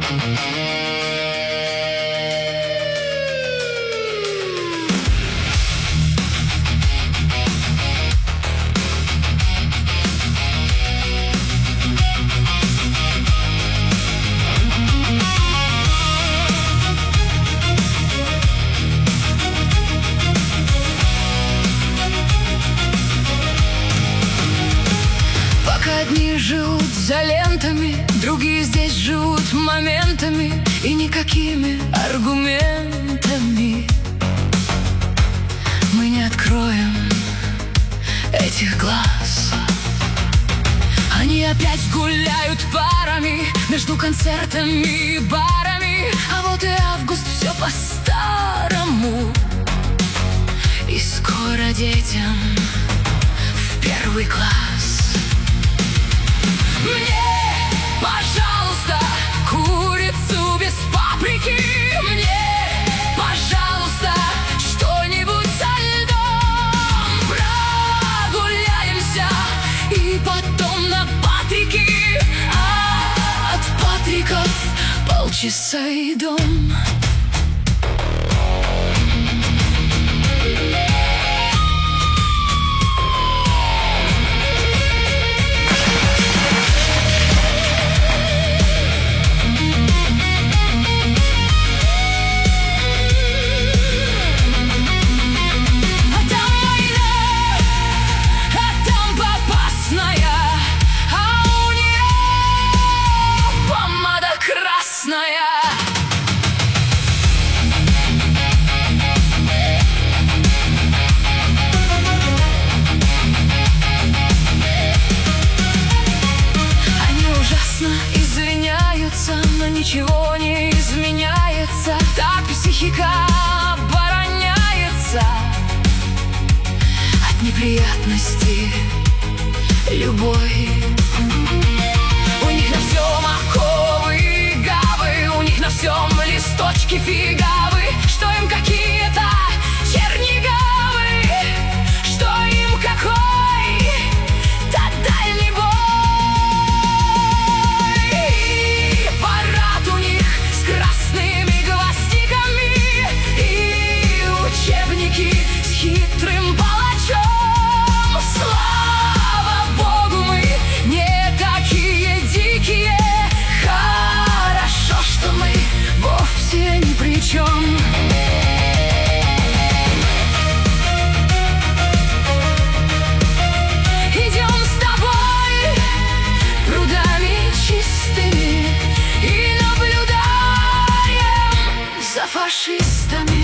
Одни живут за лентами, другие здесь живут моментами и никакими аргументами. Мы не откроем этих глаз. Они опять гуляют парами между концертами и барами. А вот и август, все по-старому. И скоро детям в первый класс. Мне, пожалуйста, курицу без паприки. Мне, пожалуйста, что-нибудь со льдом. Прогуляемся и потом на Патрики. А от Патриков полчаса и дом. Но ничего не изменяется. Так психика обороняется от неприятностей любой. У них на всем оковы и гавы, у них на всем листочки фигавы. Что им какие-то чернигавы, что им какой-то дальний бой. Хитрым палачом. Слава Богу, мы не такие дикие. Хорошо, что мы вовсе ни при чем. Идем с тобой прудами чистыми и наблюдаем за фашистами.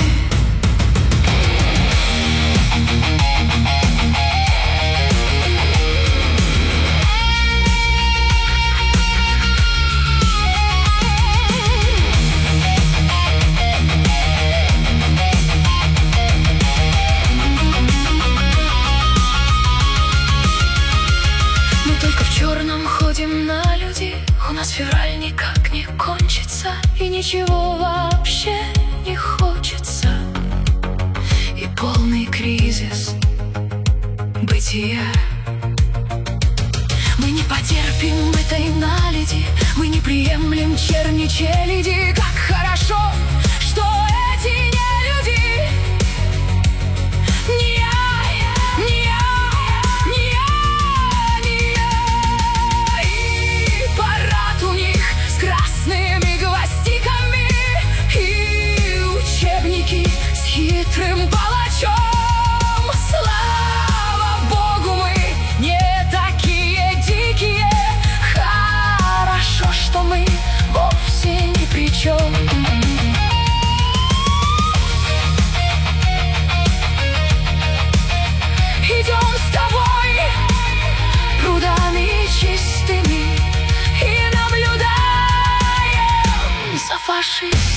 Ходим на люди, у нас февраль никак не кончится, и ничего вообще не хочется. И полный кризис бытия. Мы не потерпим этой наледи, мы не приемлем черни челяди. Как хорошо, что эти не люди. Не я, не я, не я, не я. И парад у них с красными гвоздиками, и учебники с хитрым палачом. Слава Богу, мы не такие дикие. Хорошо, что мы вовсе ни при чем. Идем с тобой прудами чистыми и наблюдаем за фашистами.